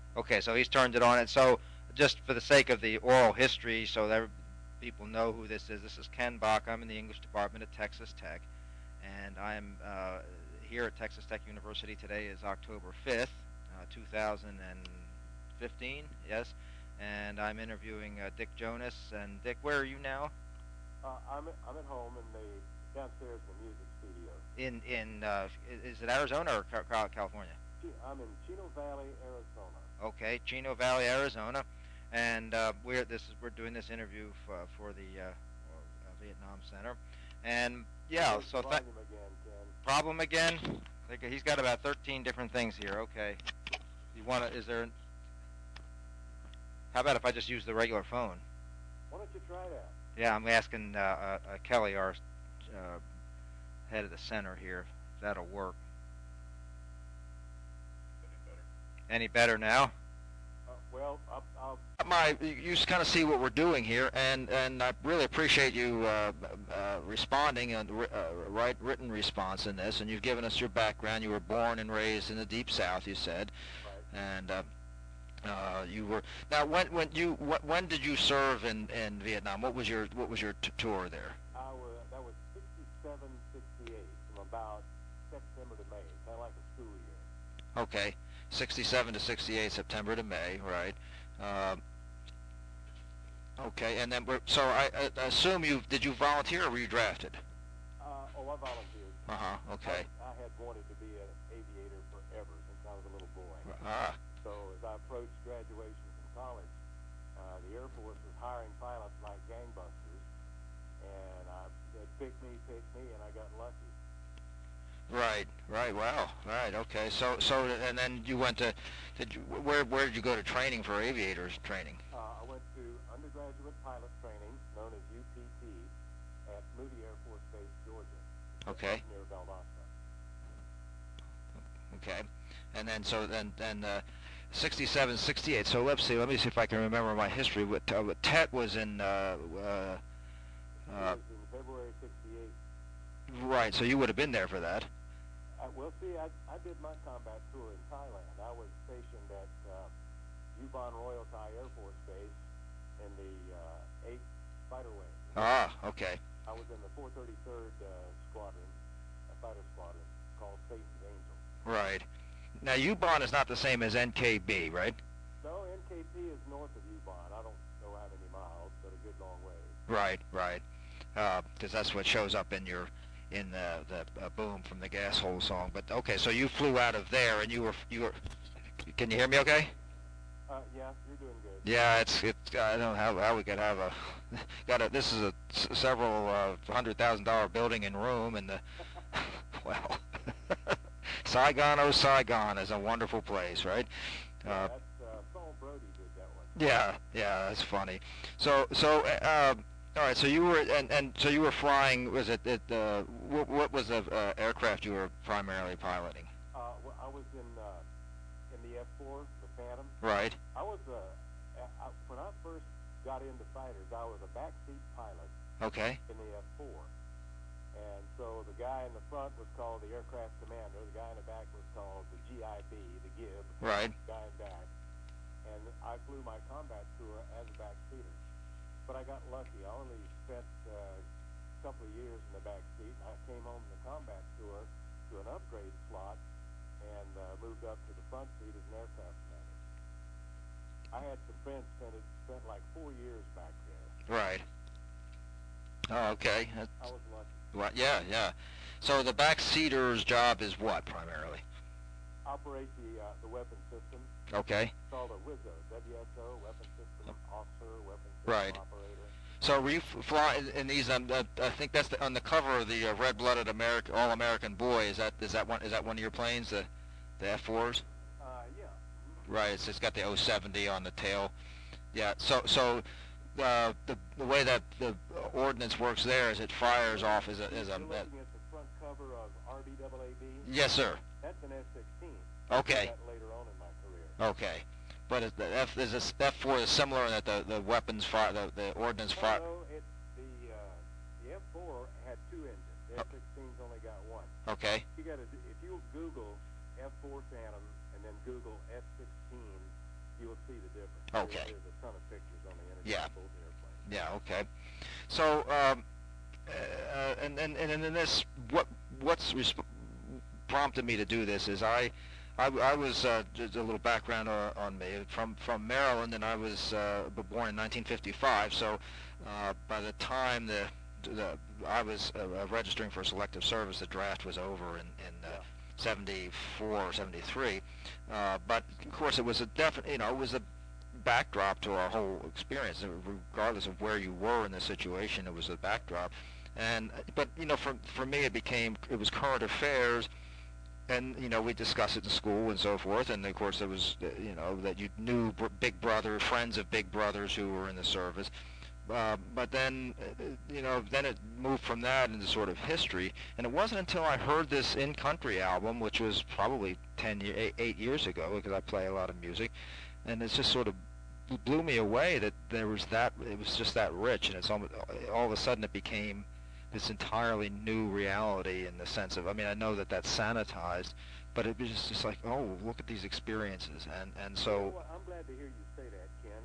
Okay, so he's turned it on, and so just for the sake of the oral history, so that people know who this is Ken Bach. I'm in the English department at Texas Tech, and I'm here at Texas Tech University. Today is October 5th, 2015. Yes, and I'm interviewing Dick Jonas. And Dick, where are you now? I'm at home in the downstairs in the music studio. In is it Arizona or California? I'm in Chino Valley, Arizona. Okay, Chino Valley, Arizona, and we're doing this interview for the Vietnam Center, and yeah. Raise the So volume again, Ken. problem again. He's got about 13 different things here. Okay, you want to? Is there? How about if I just use the regular phone? Why don't you try that? Yeah, I'm asking Kelly, our head of the center here, if that'll work. Any better now? Well, I'll You kind of see what we're doing here, and I really appreciate you responding and written response in this, and you've given us your background. You were born and raised in the Deep South, you said, right. and you were now. When did you serve in Vietnam? What was your tour there? That was 67, 68, from about September to May, kind of like a school year. Okay, 67 to 68, September to May, right? Uh, okay, and then so I assume did you volunteer or were you drafted? I volunteered. Okay. I had wanted to be an aviator forever since I was a little boy. Ah. So as I approached graduation from college, the Air Force was hiring pilots like gangbusters, and they picked me, and I got lucky. Right. Right. Wow. Right. Okay. And then you went to, where did you go to training for aviators training? I went to undergraduate pilot training, known as UPT, at Moody Air Force Base, Georgia, Okay. near Valdosta. Okay. And then 67, 68. So let's see. Let me see if I can remember my history. Tet was in. It was in February '68. Right. So you would have been there for that. Well, see, I did my combat tour in Thailand. I was stationed at Ubon Royal Thai Air Force Base in the 8th Fighter Wing. Ah. Okay. I was in the 433rd Squadron, a fighter squadron called Satan's Angel. Right. Now Ubon is not the same as NKB, right? No, NKP is north of Ubon. I don't know how many miles, but a good long way. Right. Right. Because that's what shows up in the boom from the gas hole song. But okay, so you flew out of there, and you were. Can you hear me? Okay. Yeah, you're doing good. Yeah, it's. I don't know how we could have a. This is a several $100,000 building and room, and the. Well. Saigon, oh Saigon, is a wonderful place, right? Yeah, that's Saul Brody did that one. Yeah, that's funny. All right. So you were and so you were flying. Was it what was the aircraft you were primarily piloting? Well, I was in the F4, the Phantom. Right. When I first got into fighters, I was a backseat pilot. Okay. In the F4. And so the guy in the front was called the aircraft commander. The guy in the back was called the GIB, the GIB. Right. The guy in back. And I flew my combat tour as a backseater. But I got lucky. I only spent a couple of years in the backseat. I came home from the combat tour to an upgrade slot and moved up to the front seat as an aircraft commander. I had some friends spent like 4 years back there. Right. Oh, okay. I was lucky. Right. Yeah. So the backseater's job is what primarily? Operate the weapon system. Okay. It's called a WISO, WSO, Weapon System Officer, Weapon System Right. Operator. So were you flying in these? I think that's on the cover of the red-blooded All-American Boy. Is that one of your planes? The F4s? Yeah. Right. It's got the 070 on the tail. Yeah. So the way that the ordnance works there is it fires off as a. You're looking at the front cover of RBAAB. Yes, sir. That's an F-16. Okay. I did that later on in my career. Okay. But the F4 is similar in that the weapons fire, the ordnance fire. No, the F4 had two engines. The F-16's only got one. Okay. If you Google F4 Phantom and then Google F-16 you'll see the difference. Okay. There's a ton of pictures on the internet Yeah. of both airplanes. Yeah. Okay. So, and in this, what's prompted me to do this is I was just a little background on me from Maryland, and I was born in 1955. So by the time I was registering for selective service, the draft was over in 74 or 73. But of course, it was a definite, it was a backdrop to our whole experience, regardless of where you were in the situation. It was a backdrop, but for me, it was current affairs, and we discussed it in school and so forth. And of course, it was that you knew Big Brother, friends of Big Brothers who were in the service. But then, then it moved from that into sort of history. And it wasn't until I heard this In Country album, which was probably 8 years ago, because I play a lot of music, and it's just sort of blew me away that it was just that rich, and it's almost, all of a sudden it became this entirely new reality in the sense of, I know that that's sanitized, but it was just like, oh, look at these experiences, and so. Well, I'm glad to hear you say that, Ken.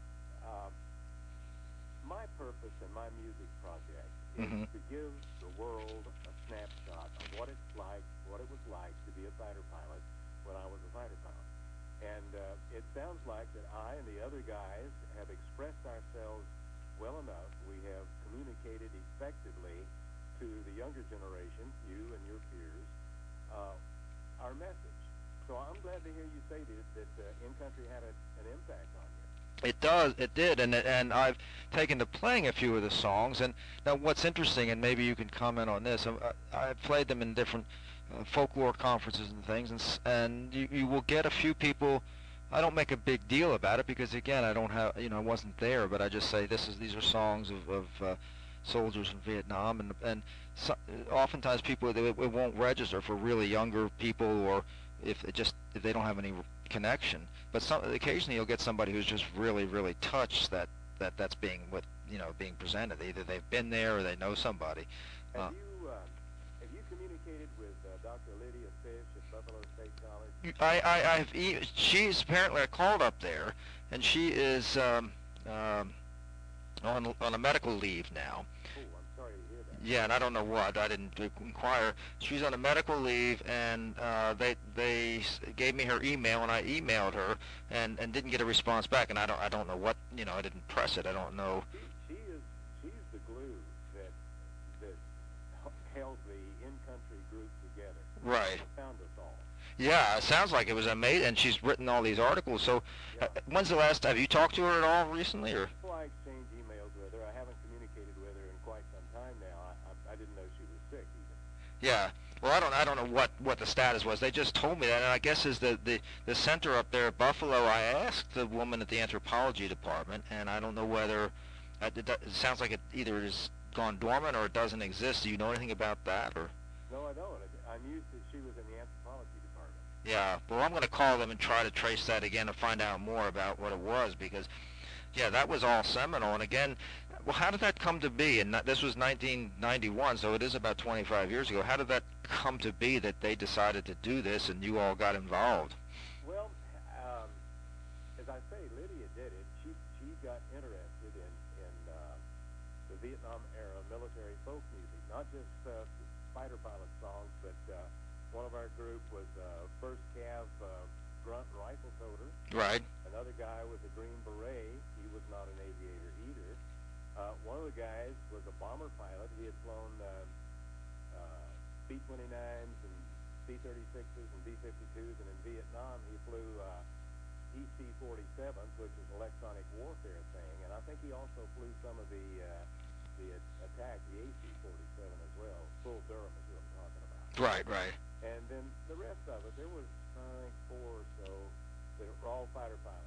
My purpose in my music project is to give the world a snapshot of what it was like to be a fighter pilot when I was a fighter pilot. And it sounds like that I and the other guys have expressed ourselves well enough. We have communicated effectively to the younger generation, you and your peers, our message. So I'm glad to hear you say that In Country had an impact on you. It did, and I've taken to playing a few of the songs. And now what's interesting, and maybe you can comment on this, I've played them in different folklore conferences and things, and you will get a few people. I don't make a big deal about it because, again, I don't have, I wasn't there, but I just say these are songs of soldiers in Vietnam, and so, oftentimes people it won't register for really younger people, or if they don't have any connection. But occasionally you'll get somebody who's just really, really touched that's being being presented. Either they've been there or they know somebody. Have you communicated with Dr. Lydia Fish at Buffalo State College? She's apparently, I called up there, and she is on a medical leave now. Oh, I'm sorry to hear that. Yeah, and I don't know what. I didn't inquire. She's on a medical leave, and they gave me her email, and I emailed her, and didn't get a response back. And I don't know what, I didn't press it. I don't know. She's the glue that held the In Country group together. Right. She found us all. Yeah, it sounds like it was amazing, and she's written all these articles. So, when's the last? Have you talked to her at all recently, or? Well, I exchanged emails with her. I haven't communicated with her in quite some time now. I didn't know she was sick even. Yeah. Well, I don't know what the status was. They just told me that, and I guess is the center up there at Buffalo. I asked the woman at the anthropology department, and I don't know whether it sounds like it either has gone dormant or it doesn't exist. Do you know anything about that, or? No, I don't. I knew that she was in the anthropology department. Yeah. Well, I'm going to call them and try to trace that again to find out more about what it was, because, yeah, that was all seminal. And again, well, how did that come to be? And this was 1991, so it is about 25 years ago. How did that come to be that they decided to do this and you all got involved? Well, as I say, Lydia did it. She got interested in the Vietnam era military folk music, not just fighter pilot songs, but one of our group was First Cav grunt rifle toter. Right. Another guy was a Green Beret. He was not an aviator either. One of the guys was a bomber pilot. He had flown B-29s and B-36s and B-52s, and in Vietnam he flew EC-47s, which is an electronic warfare thing, and I think he also flew some of the attack, the AC-47 as well. Bull Durham is what I'm talking about. Right. And then the rest of it, there was, I think, 4 or so that were all fighter pilots.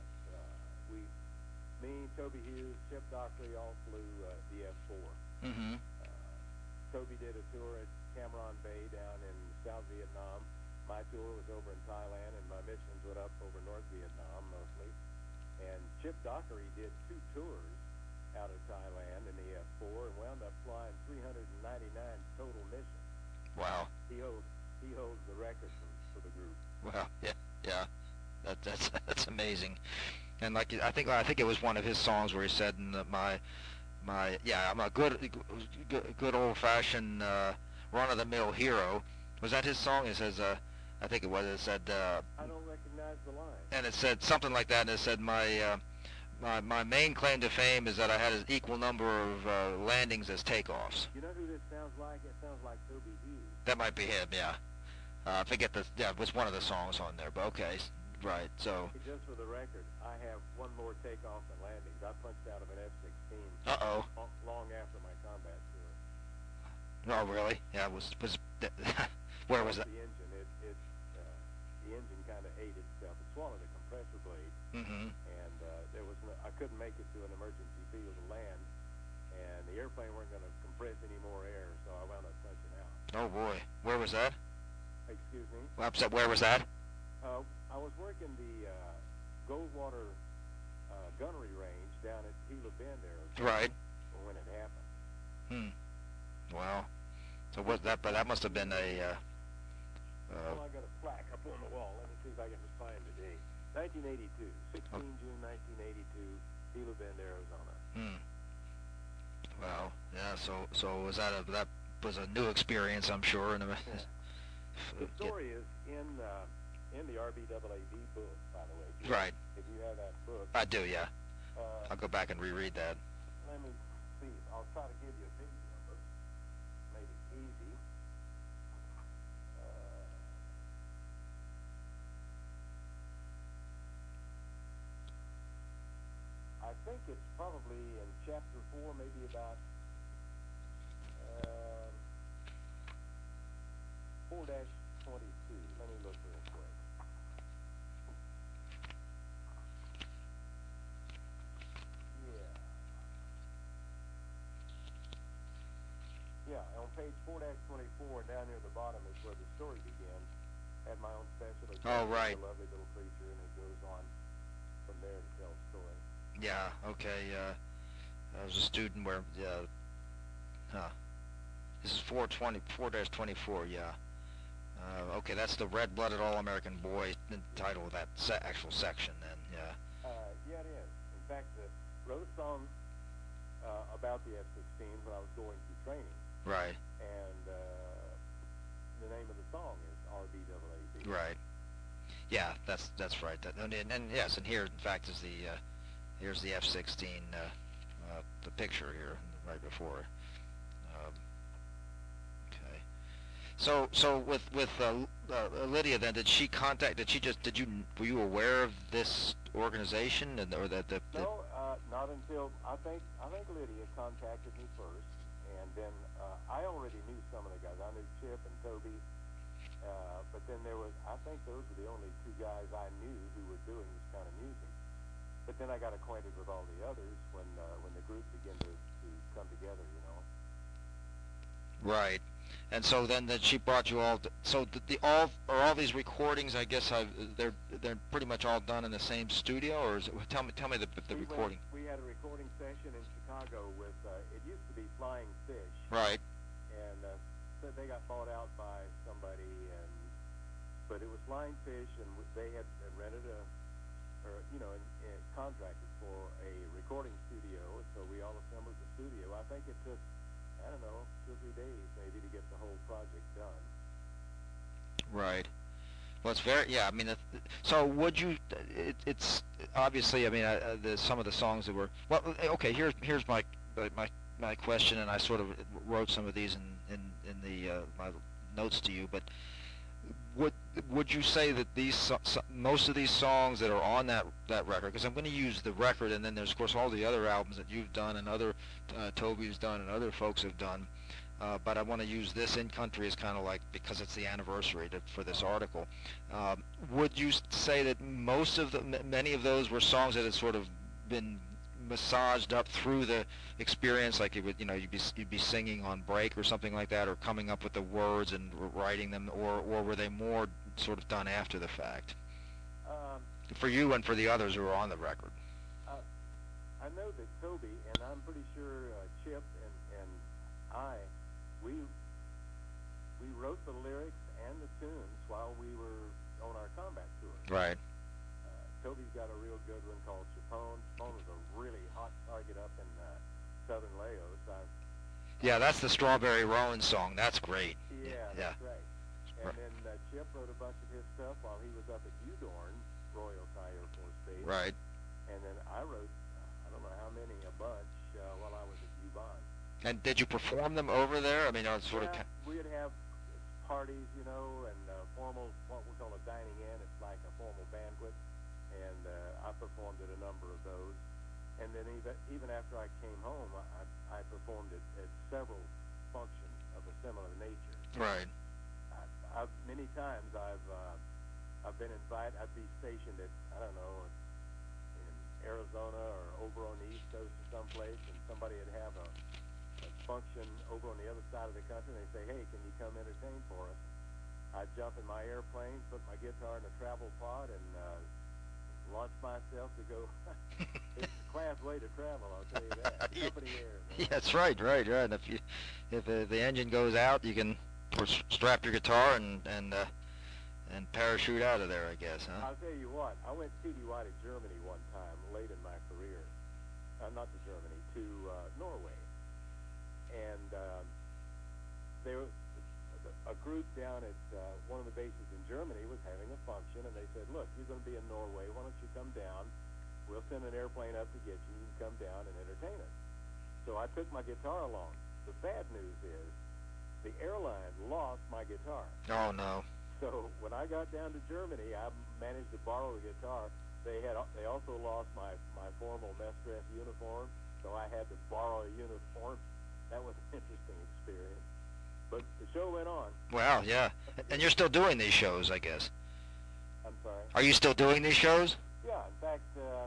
Me, Toby Hughes, Chip Dockery all flew the F-4. Mm-hmm. Toby did a tour at Cam Ranh Bay down in South Vietnam. My tour was over in Thailand, and my missions went up over North Vietnam mostly. And Chip Dockery did 2 tours out of Thailand in the F-4 and wound up flying 399 total missions. Wow. He holds the record for the group. Well, yeah. That's amazing. amazing. And like I think it was one of his songs where he said, I'm a good old-fashioned run-of-the-mill hero. Was that his song? It says, I think it was. It said, I don't recognize the line. and it said something like that. And it said, my main claim to fame is that I had an equal number of landings as takeoffs. You know who this sounds like? It sounds like Toby Hughes. That might be him. Yeah. I forget it was one of the songs on there, but okay, right. So. Just for the record, I have one more takeoff and landings. I punched out of an F-16. Uh-oh. Long after my combat tour. Oh, really? Yeah. Where was that? The engine, the engine kind of ate itself. It swallowed a compressor blade, Mm-hmm. and I couldn't make it to an emergency field to land, and the airplane weren't going to compress any more air, so I wound up punching out. Oh boy, where was that? Excuse me? Well, I'm sorry, where was that? I was working the Goldwater gunnery range down at Gila Bend, Arizona. Right. When it happened. Wow. So what that? But that must have been a. Well, I got a plaque up on the wall. Let me see if I can just find the date. 1982, 16 June 1982, Gila Bend, Arizona. Wow. Yeah. So was that was a new experience, I'm sure. And the story is in the RBAAD book, by the way. Right. If you have that book. I do, yeah. I'll go back and reread that. Let me see. I'll try to give you a page number. Make it easy. I think it's probably in chapter 4, maybe about 4-22. Let me look real quick. Yeah, on page 4-24, down near the bottom is where the story begins. Had my own special. Oh, right. A lovely little creature, and it goes on from there to tell the story. Yeah. Okay. I was a student where. This is 4-24. Yeah. Okay, that's the red-blooded all-American boy. The title of that actual section. Then. Yeah. Yeah, it is. In fact, wrote a song about the F-16 when I was going through training. Right. And the name of the song is RBAAD. Right. Yeah, that's right. And yes, and here in fact is here's the F-16, the picture here right before. Okay. So with Lydia, then were you aware of this organization or that the No, not until I think Lydia contacted me first, and then I already knew some of the guys. I knew Chip and Toby, but then I think those were the only two guys I knew who were doing this kind of music. But then I got acquainted with all the others when the group began to come together, you know. Right. And so then she brought you all. So all these recordings? I guess they're pretty much all done in the same studio, or tell me the recording. We had a recording session in Chicago with it used to be Flying Fish. Right. And said they got bought out by somebody, but it was Flying Fish, and they had rented and contracted for a recording studio. So we all assembled the studio. I think it took, I don't know, 2 or 3 days maybe to get the whole project done. Right. Well, it's very, yeah, I mean, so would you, it's obviously, I mean, some of the songs that were, well, okay, here's my question, and I sort of wrote some of these in my notes to you, but would you say that most of these songs that are on that record, because I'm going to use the record, and then there's of course all the other albums that you've done and other Toby's done and other folks have done, but I want to use this In Country as kind of like, because it's the anniversary for this article. Would you say that many of those were songs that had sort of been massaged up through the experience, like you'd be singing on break or something like that, or coming up with the words and writing them, or were they more sort of done after the fact? For you and for the others who are on the record. I know that Toby, and I'm pretty sure Chip and I, we wrote the lyrics and the tunes while we were on our combat tour. Right. Toby he's got a real good one called Chapone. Chapone was a really hot target up in Southern Laos. Yeah, that's the Strawberry Roan song. That's great. Yeah, Yeah. that's right. And then Chip wrote a bunch of his stuff while he was up at Udorn, Royal Thai Air Force Base. Right. And then I wrote, I don't know how many, a bunch, while I was at UBon. And did you perform them over there? I mean, sort Yeah, of. we'd have parties, you know, and formal, what we call a dining in. It's like a formal banquet. And I performed at a number of those. And then even after I came home, I performed at several functions of a similar nature. Right. Many times I've been invited. I'd be stationed at, I don't know, in Arizona or over on the East Coast or someplace, and somebody would have a function over on the other side of the country, and they say, "Hey, can you come entertain for us?" I'd jump in my airplane, put my guitar in a travel pod, and launch myself to go. It's a class way to travel, I'll tell you that. Company air. Man. Yeah, that's right. And if the engine goes out, you can strap your guitar and parachute out of there, I guess, huh? I'll tell you what. I went citywide to Germany one time, late in my career. Not to Germany, to Norway, and there was a group down at one of the bases in Germany was having a function, and they said, "Look, you're going to be in Norway. Why don't you come down? We'll send an airplane up to get you. You can come down and entertain us." So I took my guitar along. The bad news is the airline lost my guitar. Oh, no. So when I got down to Germany, I managed to borrow the guitar. They also lost my formal mess dress uniform, so I had to borrow a uniform. That was an interesting experience. But the show went on. Wow, yeah. And you're still doing these shows, I guess. I'm sorry? Are you still doing these shows? Yeah, in fact,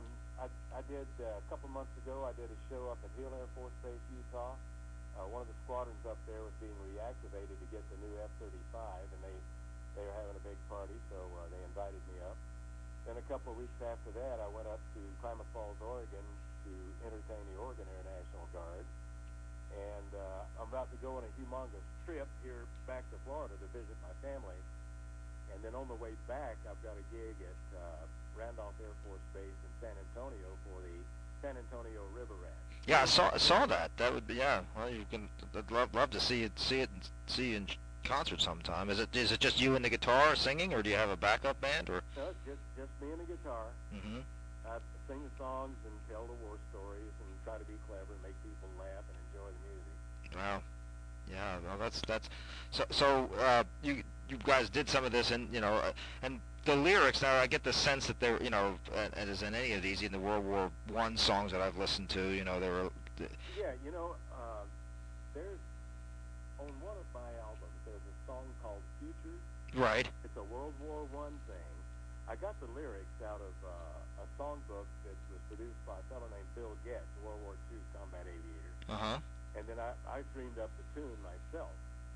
I did, a couple months ago, I did a show up at Hill Air Force Base, Utah. One of the squadrons up there was being reactivated to get the new F-35, and they were having a big party, so they invited me up. Then a couple of weeks after that, I went up to Klamath Falls, Oregon to entertain the Oregon Air National Guard. And I'm about to go on a humongous trip here back to Florida to visit my family. And then on the way back, I've got a gig at Randolph Air Force Base in San Antonio for the San Antonio River Rat. Yeah, I saw that. That would be, yeah. Well, I'd love to see you in concert sometime. Is it just you and the guitar singing, or do you have a backup band, or? No, just me and the guitar. Mm-hmm. I sing the songs and tell the war stories and try to be clever and make people laugh and enjoy the music. Wow. Yeah, well, that's so you guys did some of this, and and the lyrics. Now I get the sense that they're, as in any of these, in the World War I songs that I've listened to, they were. Yeah, there's on one of my albums. There's a song called "Futures." Right. It's a World War I thing. I got the lyrics out of a songbook that was produced by a fellow named Bill Getz, a World War II combat aviator. Uh-huh. And then I dreamed up the tune myself.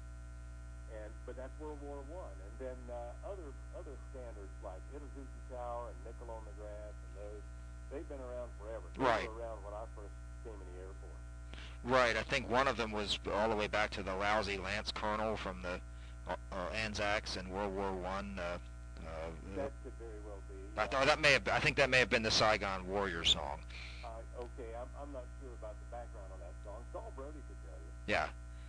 But that's World War I. And then other standards like Itazuki Tower and Nickel on the Grass and those, they've been around forever. Right. They were around when I first came in the Air Force. Right. I think one of them was all the way back to the lousy Lance Colonel from the Anzacs in World War I. That could very well be. I think that may have been the Saigon Warrior song. Okay, I'm not sure about the background on that song. Saul Brody could tell you. Yeah.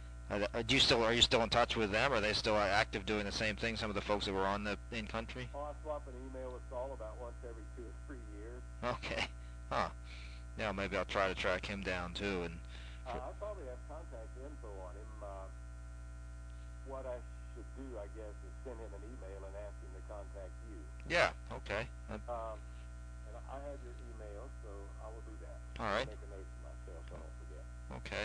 Are you still in touch with them? Are they still active doing the same thing? Some of the folks that were on the in country. Oh, I swap an email with Saul about once every 2 or 3 years. Okay. Huh. Yeah, maybe I'll try to track him down too. And I probably have contact info on him. What I should do, I guess, is send him an email and ask him to contact you. yeah. Okay. And I have your email, so I will do that. All right. I'll make a note for myself so I don't forget. Okay.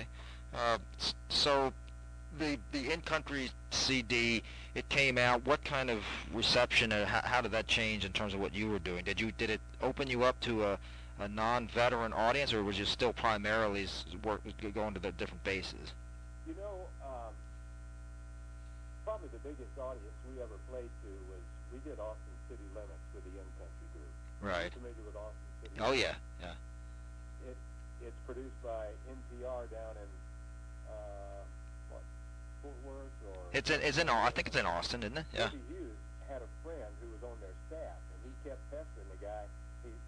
So the in-country CD, it came out. What kind of reception, and how did that change in terms of what you were doing? Did it open you up to a non-veteran audience, or was you still primarily going to the different bases? Probably the biggest audience we ever played to was, we did Austin City Limits with the in-country group. Right. Are you familiar with Austin City Oh Limits? yeah. It's produced by NPR down in Fort Worth or. I think it's in Austin, isn't it? Yeah. Debbie Hughes had a friend who was on their staff, and he kept pestering the guy.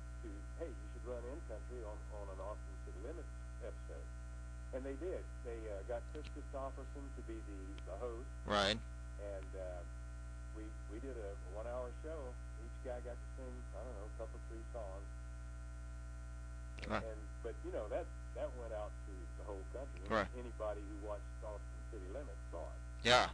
run in country on an Austin City Limits episode. And they did. They got Chris Christopherson to be the host. Right. And we did a 1-hour show. Each guy got to sing, I don't know, a couple, 3 songs. But you know, that went out to the whole country. Right. Anybody who watched Austin City Limits saw it. Yeah.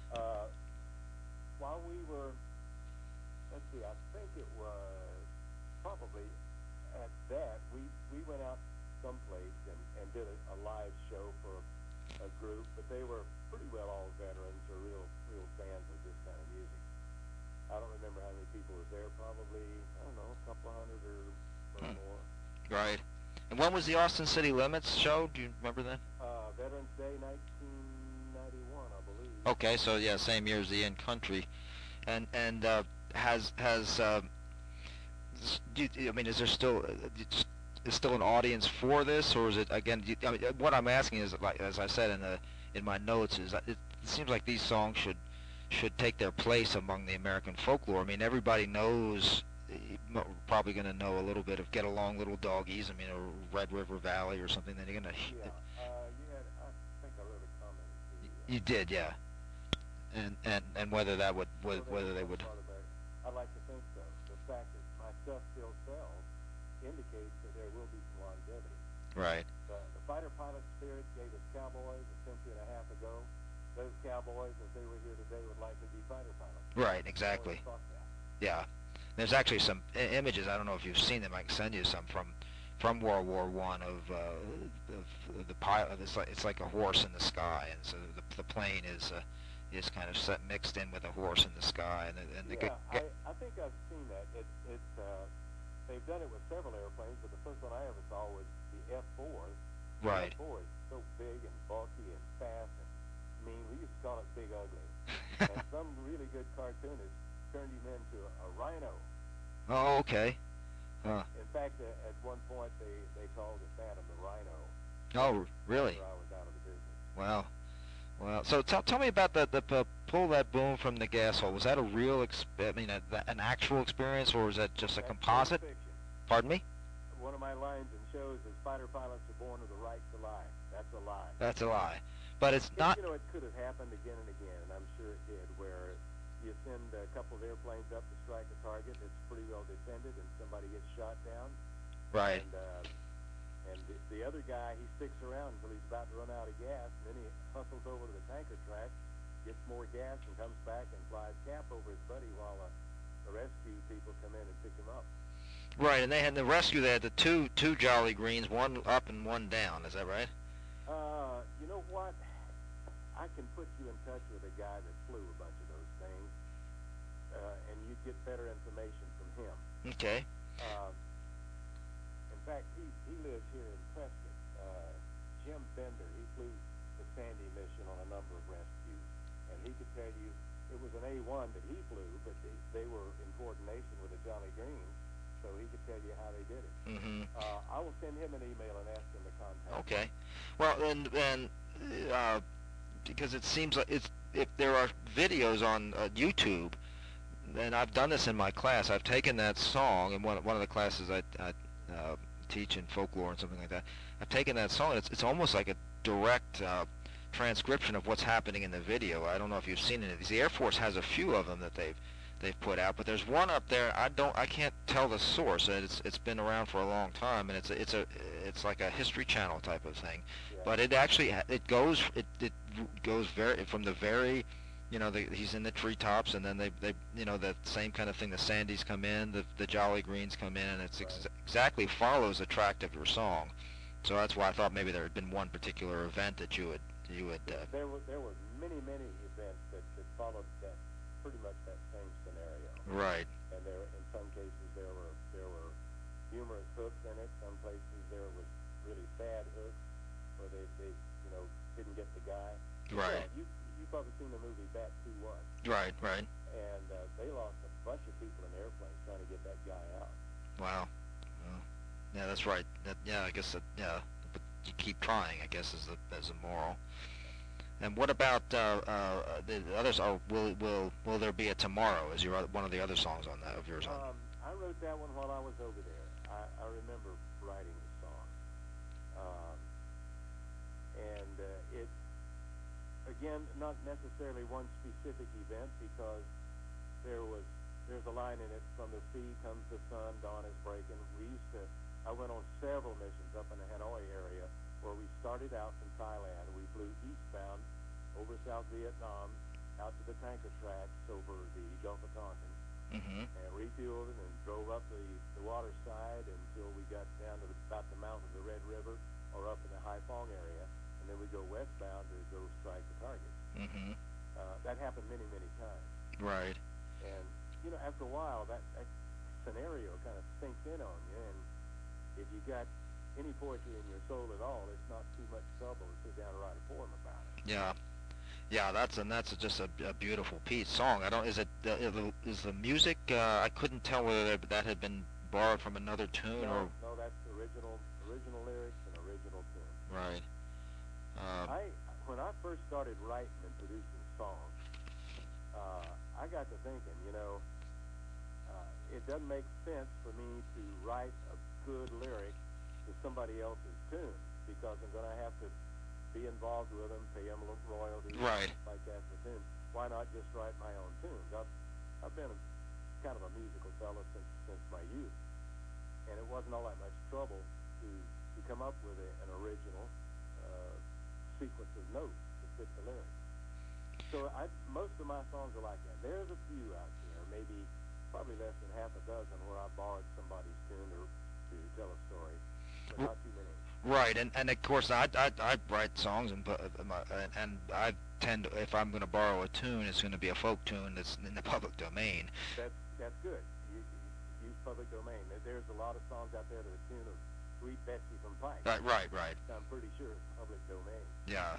While we were, let's see, I think it was probably at that, we went out someplace and did a live show for a group, but they were pretty well all veterans or real fans of this kind of music. I don't remember how many people was there, probably, I don't know, a couple hundred or more. Right. And when was the Austin City Limits show? Do you remember that? Veterans Day, 1991, I believe. Okay, so yeah, same year as the In Country, and has I mean, is there still is still an audience for this, or is it again? I mean, what I'm asking is, like as I said in my notes, is it seems like these songs should take their place among the American folklore. I mean, everybody knows. Probably going to know a little bit of "Get Along, Little Doggies." I mean, or "Red River Valley" or something. Then you're going to. Yeah. You had. I think I wrote a comment. You did, yeah. And whether that would whether they would. I'd like to think so. The fact that my stuff still sells indicates that there will be some longevity. Right. The fighter pilot spirit gave us cowboys a century and a half ago. Those cowboys, if they were here today, would likely be fighter pilots. Right. Exactly. Yeah. There's actually some images. I don't know if you've seen them. I can send you some from World War I of the pilot. It's like a horse in the sky, and so the plane is kind of mixed in with a horse in the sky. I think I've seen that. They've done it with several airplanes, but the first one I ever saw was the F-4. Right. The F-4 is so big and bulky and fast and mean. We used to call it Big Ugly. And some really good cartoonists turned him into a rhino. Oh, okay. In fact, at one point they called the Phantom the Rhino. Oh, really? After I was out of the business. Wow. Well, so tell me about the pull that boom from the gas hole. Was that a real, an actual experience, or was that just a composite? Fiction. Pardon me? One of my lines in shows is fighter pilots are born with the right to lie. That's a lie. That's a lie. But it's not. You know, it could have happened again and again, and I'm sure it did, where you send a couple of airplanes up to strike a target that's pretty well defended, and somebody gets shot down. Right. And the other guy, he sticks around until he's about to run out of gas, and then he hustles over to the tanker track, gets more gas, and comes back and flies cap over his buddy while the rescue people come in and pick him up. Right, and they had the rescue. They had the two Jolly Greens, one up and one down. Is that right? You know what? I can put you in touch with a guy that flew a bunch of those things, and you'd get better information from him. Okay. In fact, he lives here in Prescott. Jim Bender, he flew the Sandy mission on a number of rescues, and he could tell you it was an A-1 that he flew, but they were in coordination with the Jolly Greens, so he could tell you how they did it. Mm-hmm. I will send him an email and ask him to contact. Okay. Well, and because it seems like if there are videos on YouTube, and I've done this in my class. I've taken that song in one of the classes I teach in folklore and something like that. I've taken that song. It's almost like a direct transcription of what's happening in the video. I don't know if you've seen any of these. The Air Force has a few of them that they've put out, but there's one up there. I can't tell the source. It's been around for a long time, and it's like a History Channel type of thing. Yeah. But it goes very from the very. He's in the treetops, and then they that same kind of thing. The Sandys come in, the Jolly Greens come in, and it's exactly follows the track of your song. So that's why I thought maybe there had been one particular event that you would. There were many events that followed that pretty much that same scenario. Right. And in some cases there were humorous hooks in it. Some places there was really sad hooks where they didn't get the guy. Right. You've probably seen the movie Bat 2-1. Right. And they lost a bunch of people in airplanes trying to get that guy out. Wow. Well, yeah, that's right. I guess but you keep trying, I guess, as a moral. And what about the others? Will there be a tomorrow? Is one of the other songs on that of yours on? I wrote wrote that one while I was over there. I remember writing the song. Um, and it's, again, not necessarily one specific event, because there's a line in it, from the sea comes the sun, dawn is breaking. I went on several missions up in the Hanoi area, where we started out from Thailand. We flew eastbound over South Vietnam, out to the tanker tracks over the Gulf of Tonkin, and refueled and drove up the water side until we got down to about the mouth of the Red River, or up in the Haiphong area, and then we go westbound to go strike the targets. That happened many, many times. Right. And, after a while, that scenario kind of sinks in on you, and if you got any poetry in your soul at all, it's not too much trouble to sit down and write a poem about it. Yeah. Yeah, that's just a beautiful song. Is the music? I couldn't tell whether that had been borrowed from another tune or. No, that's original lyrics and original tune. Right. When I first started writing and producing songs, I got to thinking, it doesn't make sense for me to write a good lyric to somebody else's tune, because I'm going to have to be involved with them, pay them royalties, right, like that for tunes. Why not just write my own tunes? I've been kind of a musical fellow since my youth, and it wasn't all that much trouble to come up with an original sequence of notes to fit the lyrics. So most of my songs are like that. There's a few out there, probably less than half a dozen, where I borrowed somebody's tune to tell a story, but not too many. Right, and of course I write songs, and I tend to, if I'm going to borrow a tune, it's going to be a folk tune that's in the public domain. That's good. You use public domain. There's a lot of songs out there to the tune of Sweet Betsy from Pike. Right. I'm pretty sure it's public domain. Yeah.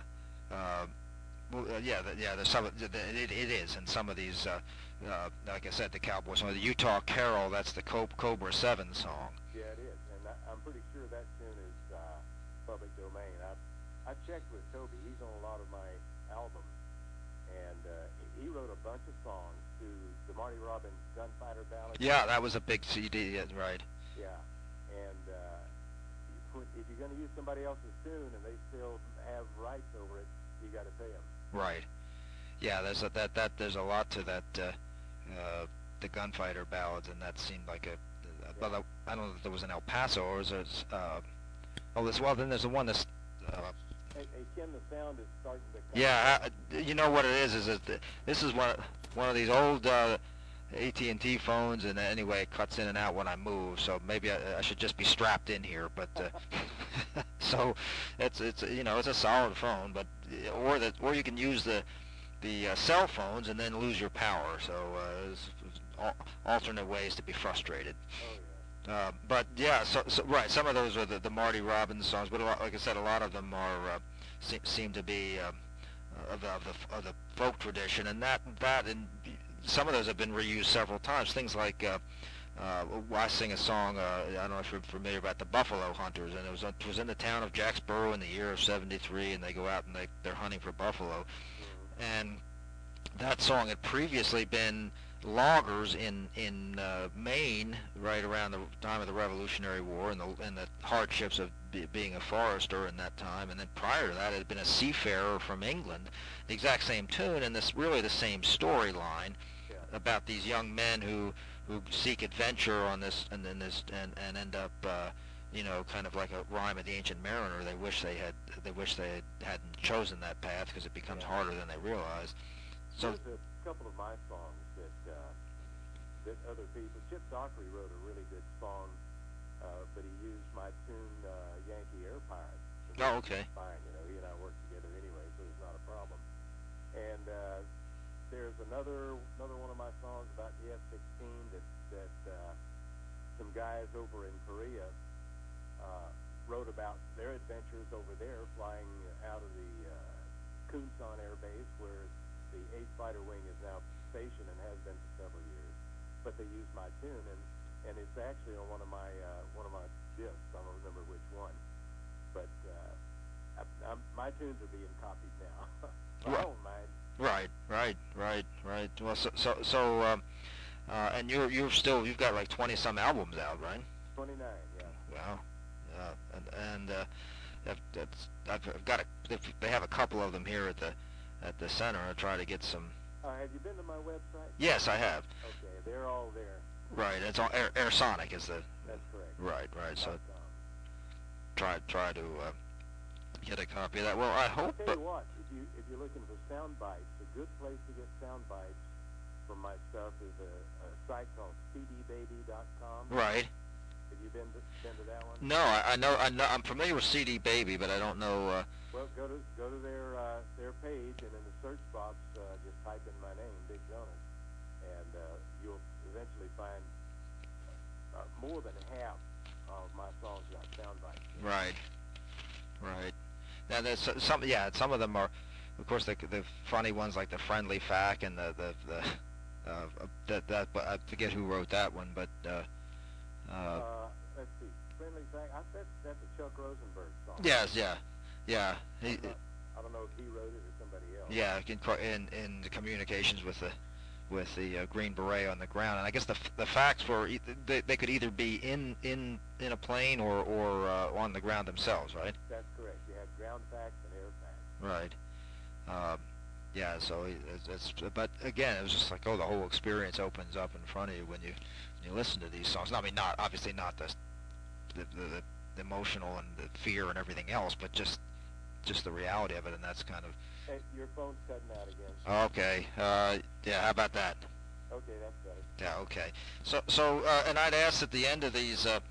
There's some. It is, and some of these, like I said, the Cowboy song, the Utah Carol. That's the Cobra 7 song. Yeah, it is, and I'm pretty sure that tune is public domain. I checked with Toby. He's on a lot of my albums, and he wrote a bunch of songs to the Marty Robbins Gunfighter Ballad. Yeah, that was a big CD. Right. Yeah, and if you're going to use somebody else's tune and they still have rights over it, you got to pay them. Right. Yeah, there's a lot to that, the Gunfighter ballads, and that seemed like well, I don't know if there was an El Paso, or is there, then there's the one that's, Hey, Ken, the sound is starting to come. Yeah, you know what it is that this is one of these old AT&T phones, and anyway, it cuts in and out when I move, so maybe I should just be strapped in here, but, so, it's a solid phone, but, or you can use the cell phones and then lose your power, so, there's alternate ways to be frustrated. Oh, yeah. But yeah, so right, some of those are the Marty Robbins songs, but like I said, a lot of them are seem to be of the folk tradition, and that and some of those have been reused several times. Things like I sing a song. I don't know if you're familiar about the Buffalo Hunters, and it was in the town of Jacksboro in the year of '73, and they go out and they're hunting for buffalo, and that song had previously been loggers in Maine right around the time of the Revolutionary War and the hardships of being a forester in that time, and then prior to that it had been a seafarer from England, the exact same tune and this really the same storyline about these young men who seek adventure on this and end up kind of like a rhyme of the Ancient Mariner. They wish they hadn't chosen that path because it becomes harder than they realize. So there's a couple of my songs that other people. Chip Dockery wrote a really good song, but he used my tune Yankee Air Pirates. Oh, okay. Fine, he and I work together anyway, so it's not a problem. And there's another one of my songs about the F-16 that some guys over in Korea wrote about their adventures over there, flying out of the Kunsan Air Base, where the 8th Fighter Wing is now stationed and has been for several years. But they used my tune, and it's actually on one of my discs. I don't remember which one, but my tunes are being copied now. I don't mind. Right. Well, And you've got like 20 some albums out, right? 29, yeah. Wow. I've got they have a couple of them here at the center. I try to get some. Have you been to my website? Yes, I have. Okay, they're all there. Right, it's all Airsonic is the. That's correct. Right. So try to get a copy of that. Well, I hope. I'll tell you what, if you're looking for sound bites, a good place to get sound bites from my stuff is a site called cdbaby.com. Right. Have you been to that one? No, I know. I'm familiar with CD Baby, but I don't know. Well, go to their page, and in the search box, just type in my name, Dick Jonas, and you'll eventually find more than half of my songs got sound bites. Right. Now there's some. Yeah, some of them are, of course, the funny ones like the Friendly Fact and the but I forget who wrote that one, but. Let's see, Friendly Fact. That's a Chuck Rosenberg song. Yes, yeah. I don't know if he wrote it or somebody else. Yeah, in the communications with the Green Beret on the ground, and I guess the facts were they could either be in a plane or on the ground themselves, right? That's correct. You had ground facts and air facts. Right. Yeah. So but again, it was just like, the whole experience opens up in front of you when you listen to these songs. I mean, obviously not the emotional and the fear and everything else, but just the reality of it, and that's kind of. Hey, your phone's cutting out again. Okay. Yeah. How about that? Okay, that's better. Yeah. Okay. So and I'd ask at the end of these at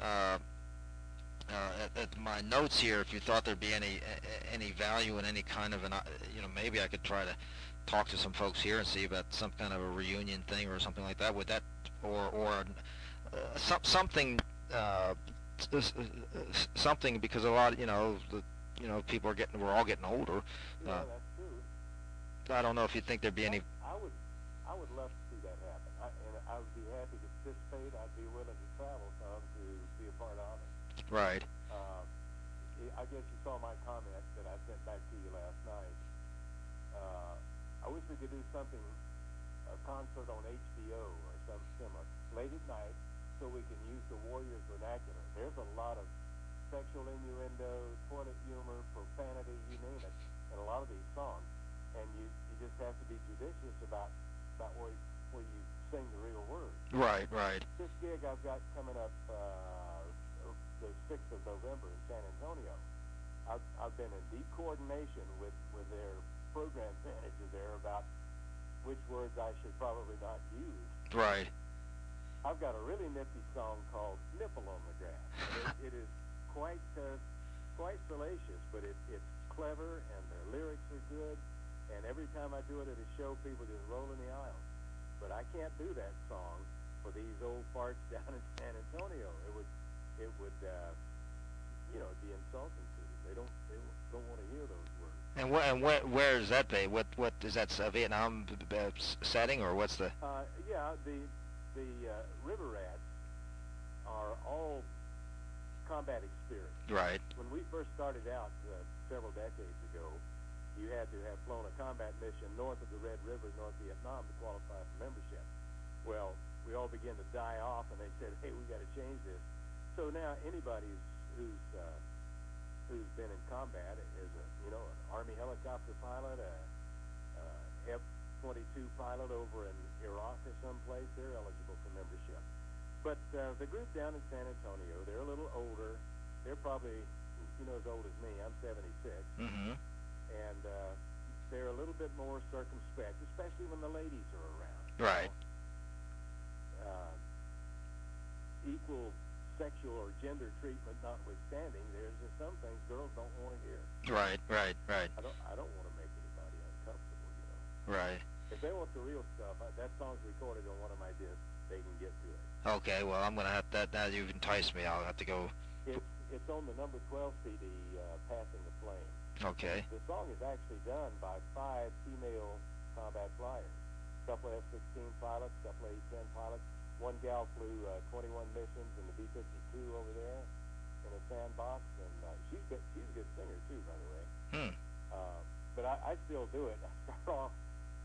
my notes here if you thought there'd be any value in any kind of maybe I could try to talk to some folks here and see about some kind of a reunion thing or something like that. Would that or something. Something, because a lot of people we're all getting older. Yeah, that's true. I don't know if you think there'd be any. I would love to see that happen, and I would be happy to participate. I'd be willing to travel some to be a part of it. Right. I guess you saw my comment that I sent back to you last night. I wish we could do something, a concert on HBO or something similar, late at night, so we can use the Warriors vernacular. There's a lot of sexual innuendo, toilet humor, profanity, you name it, in a lot of these songs, and you just have to be judicious about where you sing the real words. Right. This gig I've got coming up the 6th of November in San Antonio, I've been in deep coordination with their program manager there about which words I should probably not use. Right. I've got a really nifty song called "Nipple on the Grass." It is quite salacious, but it's clever and the lyrics are good. And every time I do it at a show, people just roll in the aisles. But I can't do that song for these old farts down in San Antonio. It would be insulting to them. They don't want to hear those words. And where is that be? What is that, Vietnam setting, or what's the? The River Rats are all combat experienced. Right. When we first started out several decades ago, you had to have flown a combat mission north of the Red River, North Vietnam, to qualify for membership. Well, we all began to die off, and they said, "Hey, we got to change this." So now anybody who's been in combat is an Army helicopter pilot, a F-22 pilot over in Iraq or someplace, they're eligible for membership. But the group down in San Antonio, they're a little older. They're probably as old as me. I'm 76. Mm-hmm. And they're a little bit more circumspect, especially when the ladies are around. Right. Equal sexual or gender treatment notwithstanding, there's just some things girls don't want to hear. Right. I don't want to make anybody uncomfortable, Right. If they want the real stuff, that song's recorded on one of my discs. They can get to it. Okay. Well, I'm gonna have that. Now you've enticed me. I'll have to go. It's on the number 12 CD, "Passing the Flame." Okay. The song is actually done by 5 female combat flyers. A couple of F-16 pilots, a couple of A-10 pilots. One gal flew 21 missions in the B-52 over there in a sandbox, and she's a good singer too, by the way. Hmm. But I still do it. I start off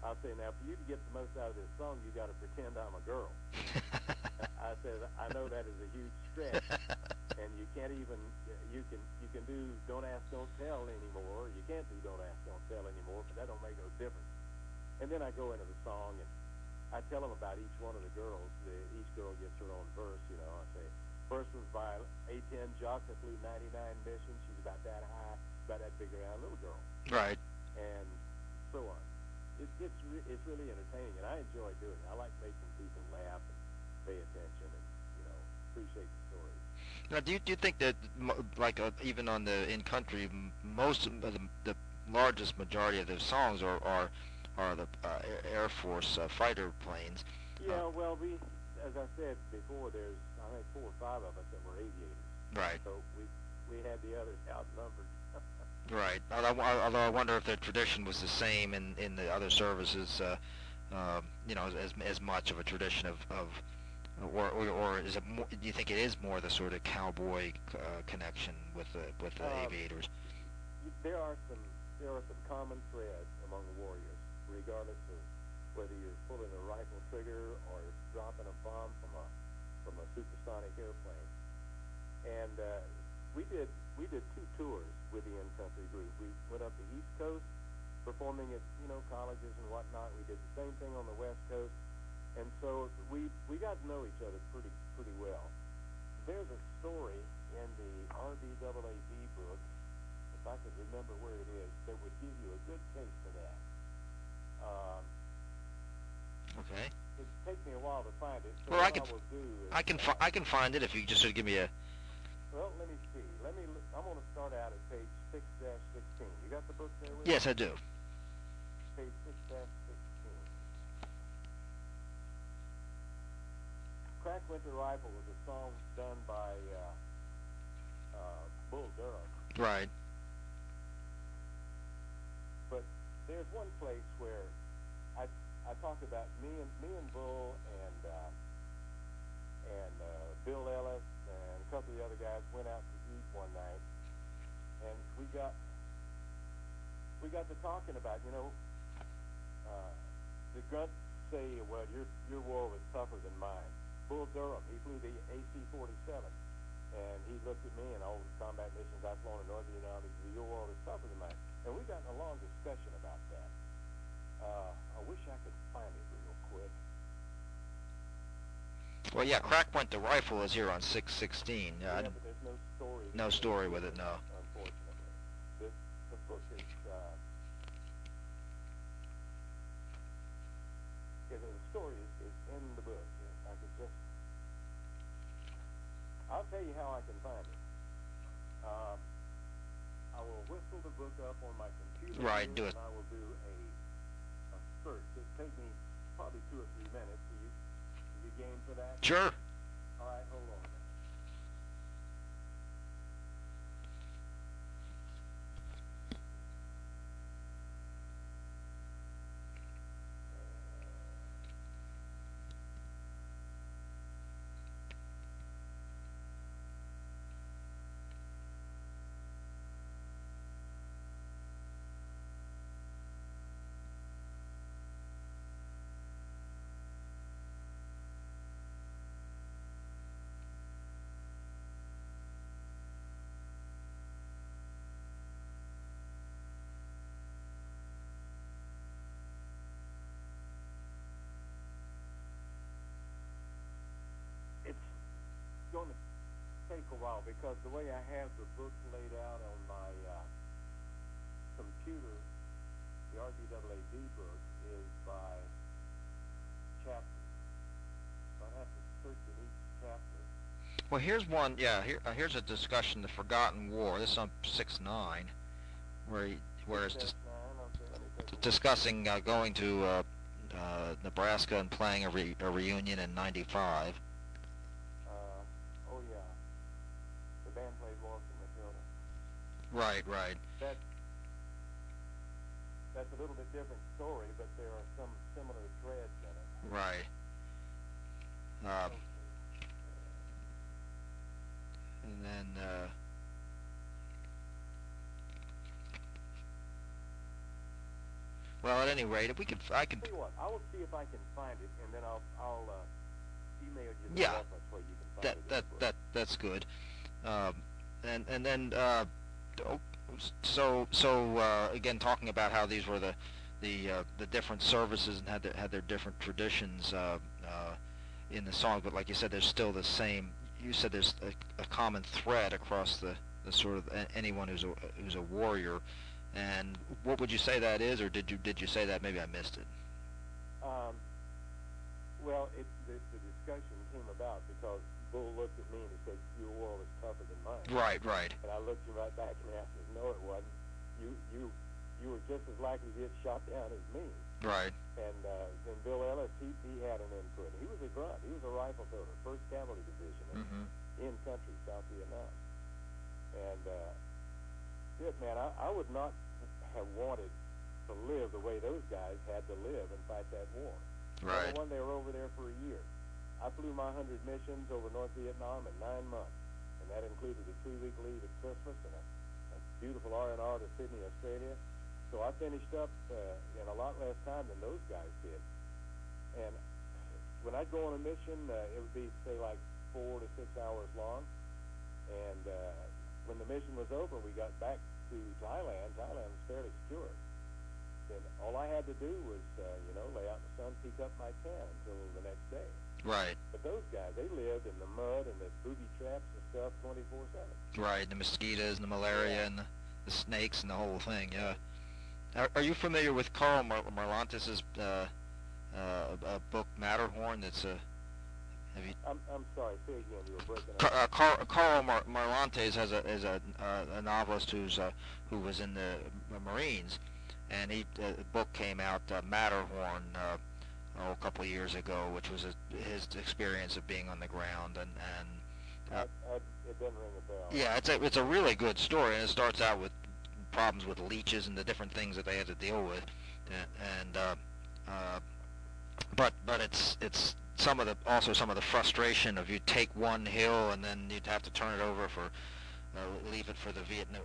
I say, now for you to get the most out of this song, you got to pretend I'm a girl. I said, I know that is a huge stretch, and you can't even, you can do Don't Ask, Don't Tell anymore. You can't do Don't Ask, Don't Tell anymore, but that don't make no difference. And then I go into the song, and I tell them about each one of the girls. Each girl gets her own verse, you know. I say, first was by A10 Jock that flew 99 missions. She's about that high, about that big around little girl. Right. And so on. It's really entertaining, and I enjoy doing it. I like making people laugh and pay attention and, you know, appreciate the story. Now, do you think that, like, even on the in country, most of the largest majority of those songs are the Air Force fighter planes? Yeah, well, as I said before, there's I think 4 or 5 of us that were aviators. Right. So we had the others outnumbered. Right. Although I wonder if the tradition was the same in the other services, you know, as much of a tradition of or is it more, do you think it is more the sort of cowboy connection with the aviators? There are some common threads among warriors, regardless of whether you're pulling a rifle trigger or dropping a bomb from a supersonic airplane. And we did 2 tours with the in-country group. We went up the East Coast, performing at, you know, colleges and whatnot. We did the same thing on the West Coast, and so we got to know each other pretty well. There's a story in the RBAAD book, if I could remember where it is, that would give you a good taste of that. Okay. It'd take me a while to find it. So Well, what I will do is I can find it if you just sort of give me a. Well, let me see. I'm going to start out at page 6-16. You got the book there with Yes, you? I do. Page 6-16. Crack Winter Rifle was a song done by Bull Durham. Right. But there's one place where I talk about me and Bull and Bill Ellis and a couple of the other guys went out to eat one night, and we got to talking about, you know, the grunts say, well, your war was tougher than mine. Bull Durham, he flew the AC-47, and he looked at me and all the combat missions I've flown in Northern United Army. Your war was tougher than mine, and we got in a long discussion about that. I wish I could find it real quick. Well, yeah, Crack Went the Rifle is here on 616. Yeah, but there's no story. No story with it, no. Unfortunately, the book is. The story is in the book. I could just. I'll tell you how I can find it. I will whistle the book up on my computer. Right, do it. And I will do a search. It'll take me probably 2 or 3 minutes. You game for that? Sure. All right, hold on a minute. It's going to take a while because the way I have the book laid out on my computer, the RBAAD book is by chapter. So I'd have to search in each chapter. Well, here's one. Yeah, here's a discussion, the Forgotten War. This is on 6-9, where it's just discussing going to Nebraska and playing a reunion in '95. Oh yeah, the band played Waltz and Matilda. Right. That's a little bit different story, but there are some similar threads in it. Right. And then well, any rate, I could. Tell you what, I will see if I can find it, and then I'll email you the Yeah, reference where you can find it. that's good. And then again, talking about how these were the different services and had their different traditions in the song, but like you said, there's still the same. You said there's a common thread across the sort of anyone who's a warrior. And what would you say that is, or did you say that? Maybe I missed it. Well, the discussion came about because Bull looked at me and he said, "Your world is tougher than mine." Right. And I looked him right back and asked him, "No, it wasn't. You were just as likely to get shot down as me." Right. And then Bill Ellis, he had an input. He was a grunt. He was a rifle thrower, 1st Cavalry Division in country, South Vietnam. And man, I would not have wanted to live the way those guys had to live and fight that war. Right. Number one, they were over there for a year. I flew my 100 missions over North Vietnam in 9 months, and that included a 3-week leave at Christmas and a beautiful R&R to Sydney, Australia. So I finished up in a lot less time than those guys did. And when I'd go on a mission, it would be, say, like 4 to 6 hours long. And when the mission was over, we got back to Thailand. Thailand was fairly secure. And all I had to do was, lay out in the sun, peek up my can until the next day. Right. But those guys, they lived in the mud and the booby traps and stuff 24/7. Right, the mosquitoes and the malaria and the snakes and the whole thing. Yeah. Are you familiar with Carl Marlantes' book Matterhorn? That's a. Have you? I'm sorry. Say again. You were breaking up. Carl Marlantes is a novelist who was in the Marines, and the book came out, Matterhorn, a couple of years ago, which was his experience of being on the ground, and it doesn't ring a bell. Yeah, it's a really good story, and it starts out with problems with leeches and the different things that they had to deal with, but it's some of the frustration of you take one hill and then you'd have to turn it over for leave it for the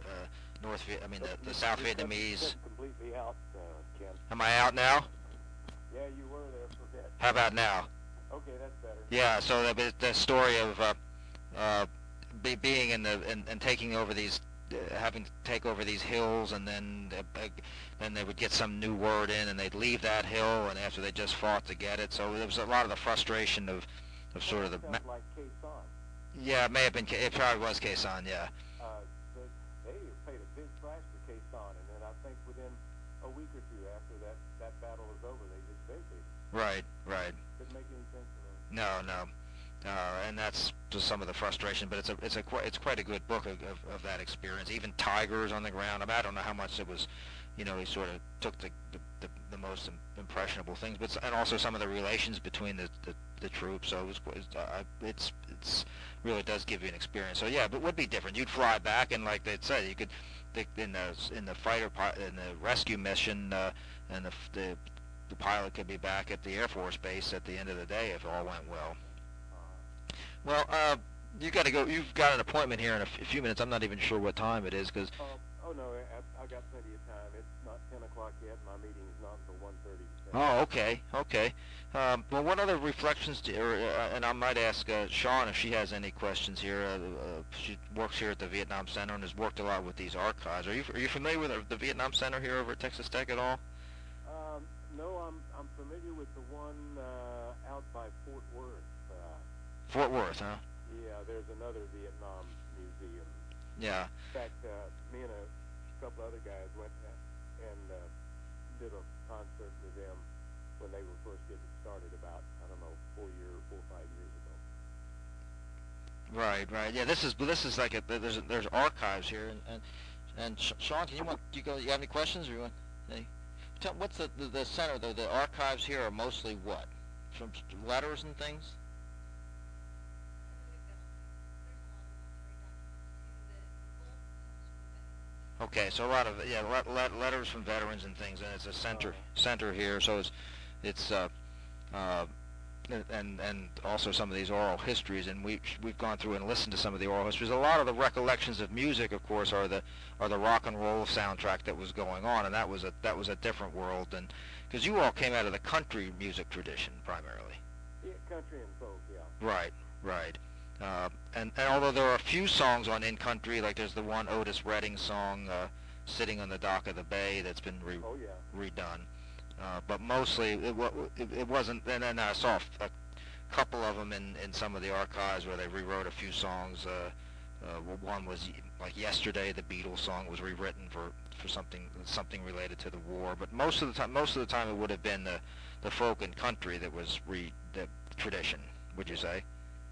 the South Vietnamese. Completely out, Ken. Am I out now? Yeah, you were there for a bit. How about now? Okay, that's better. Yeah, so the story of being and taking over these, having to take over these hills, and then they would get some new word in, and they'd leave that hill, and after they just fought to get it. So there was a lot of the frustration of sort of the. Sounds like Khe Sanh. Yeah, it may have been. It probably was Khe Sanh. Yeah. They paid a big price for Khe Sanh, and then I think within a week or two after that battle was over, they just vacated. Right. Didn't make any sense to me. No. And that's just some of the frustration, but it's quite a good book of that experience. Even Tigers on the ground. I don't know how much it was, he sort of took the most impressionable things, but and also some of the relations between the troops. So it's really does give you an experience. So yeah, but it would be different. You'd fly back, and like they said, you could in the rescue mission, and the pilot could be back at the Air Force base at the end of the day if all went well. Well, you got to go. You've got an appointment here in a few minutes. I'm not even sure what time it is because. Oh no, I got plenty of time. It's not 10 o'clock yet. My meeting is not until 1:30. Oh, okay. Well, what other reflections and I might ask Sean if she has any questions here. She works here at the Vietnam Center and has worked a lot with these archives. Are you familiar with the Vietnam Center here over at Texas Tech at all? No, I'm familiar with the one out by Fort Worth. Fort Worth, huh? Yeah, there's another Vietnam museum. Yeah. In fact, me and a couple other guys went and did a concert with them when they were first getting started about, 4 or 5 years ago. Right. Yeah, this is like there's archives here, and Sean, you have any questions, or you want? What's the center? The archives here are mostly what? From letters and things. Okay, so a lot of letters from veterans and things, and it's a center here. So it's and also some of these oral histories, and we've gone through and listened to some of the oral histories. A lot of the recollections of music, of course, are the rock and roll soundtrack that was going on, and that was a different world, and because you all came out of the country music tradition primarily. Yeah, country and folk, yeah. Right, right. And although there are a few songs on In Country, like there's the one Otis Redding song, "Sitting on the Dock of the Bay," that's been redone. But mostly it wasn't. And then I saw a couple of them in some of the archives where they rewrote a few songs. One was like "Yesterday," the Beatles song was rewritten for something related to the war. But most of the time it would have been the folk and country that was the tradition. Would you say?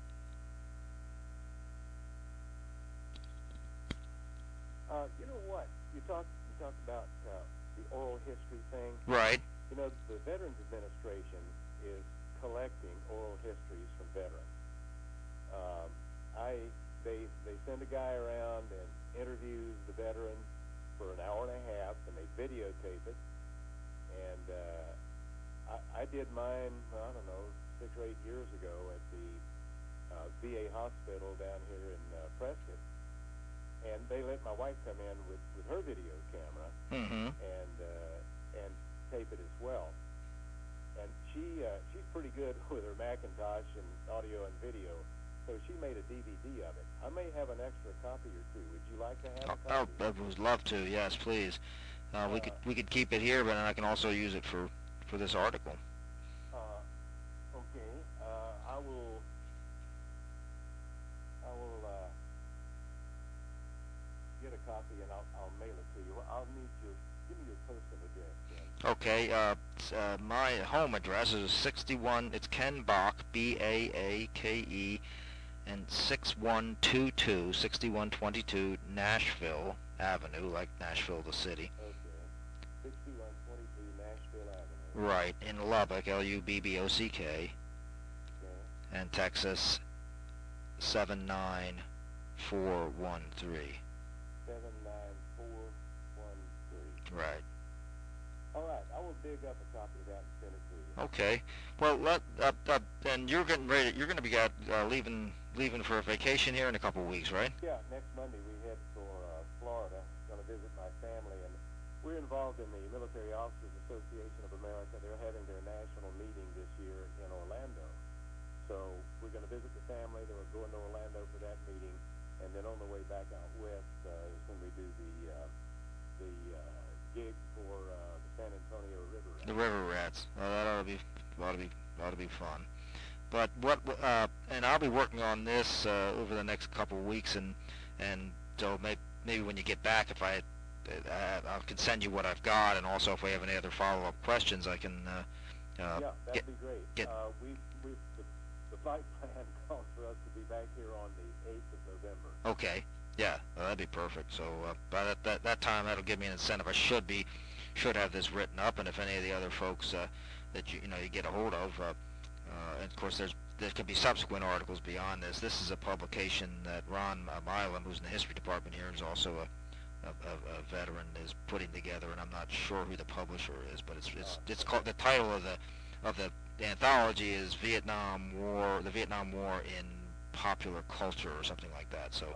You know what? You talked about the oral history thing. Right. You know, the Veterans Administration is collecting oral histories from veterans. They send a guy around and interviews the veteran for an hour and a half, and they videotape it. And I did mine, I don't know, 6 or 8 years ago at the VA hospital down here in Prescott. And they let my wife come in with her video camera and tape it as well. And she's pretty good with her Macintosh and audio and video, so she made a DVD of it. I may have an extra copy or two. Would you like to have a copy? I would love to. Yes, please. We could keep it here, but I can also use it for this article. Okay. I will. Get a copy and I'll mail it to you. I'll need give me your postal address, Ken. Okay, my home address is 61, it's Ken Bach, Baake, and 6122 Nashville Avenue, like Nashville the city. Okay, 6122 Nashville Avenue. Right, in Lubbock, Lubbock, okay. And Texas 79413. 79413. Right. All right, I will dig up a copy of that and send it to you. Okay. Well, and you're getting ready. You're going to be leaving for a vacation here in a couple of weeks, right? Yeah, next Monday we head for Florida. Going to visit my family, and we're involved in the Military Officers Association of America. They're having their national meeting this year in Orlando. So we're going to visit the family. Then we're going to Orlando for that meeting, and then on the way back out west is when we do the gig for the San Antonio River Rats. The River Rats. That ought to be fun. But and I'll be working on this over the next couple of weeks, and so maybe when you get back, if I can send you what I've got, and also if we have any other follow-up questions, I can. Yeah, that'd be great. The flight plan calls for us to be back here on the 8th of November. Okay. Yeah, that'd be perfect. So by that time, that'll give me an incentive. I should have this written up, and if any of the other folks that you get a hold of, and of course there could be subsequent articles beyond this. This is a publication that Ron Milam, who's in the history department here, is also a veteran, is putting together, and I'm not sure who the publisher is, but it's called, the title of the anthology is the Vietnam War in Popular Culture or something like that. So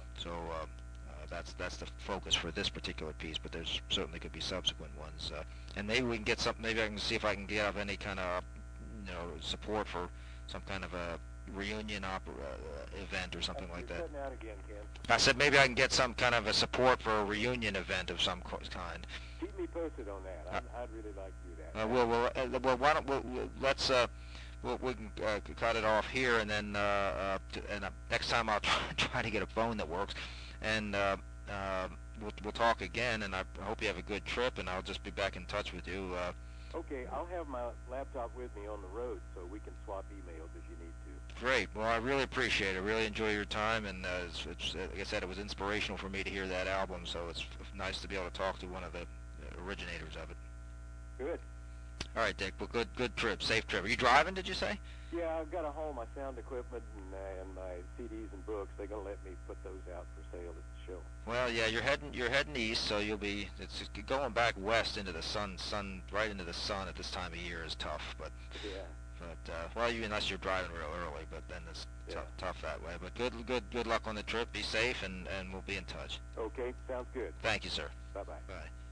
that's the focus for this particular piece, but there's certainly could be subsequent ones, and maybe we can get some. Maybe I can see if I can get up any kind of support for some kind of a reunion event or something like that. Out again, Ken. I said maybe I can get some kind of a support for a reunion event of some kind. Keep me posted on that. I'd really like to do that. Well, why don't let's we can cut it off here, and then next time I'll try to get a phone that works, and we'll talk again. And I hope you have a good trip, and I'll just be back in touch with you. Okay, I'll have my laptop with me on the road, so we can swap emails if you need to. Great. Well, I really appreciate it. Really enjoy your time, and like I said, it was inspirational for me to hear that album. So it's nice to be able to talk to one of the originators of it. Good. All right, Dick. Well, good trip, safe trip. Are you driving? Did you say? Yeah, I've got to haul my sound equipment and my CDs and books. They're gonna let me put those out for sale at the show. Well, yeah, you're heading east, so it's going back west into the sun right into the sun at this time of year is tough. But yeah. But well, unless you're driving real early, but then it's tough that way. But good luck on the trip. Be safe, and we'll be in touch. Okay, sounds good. Thank you, sir. Bye-bye. Bye.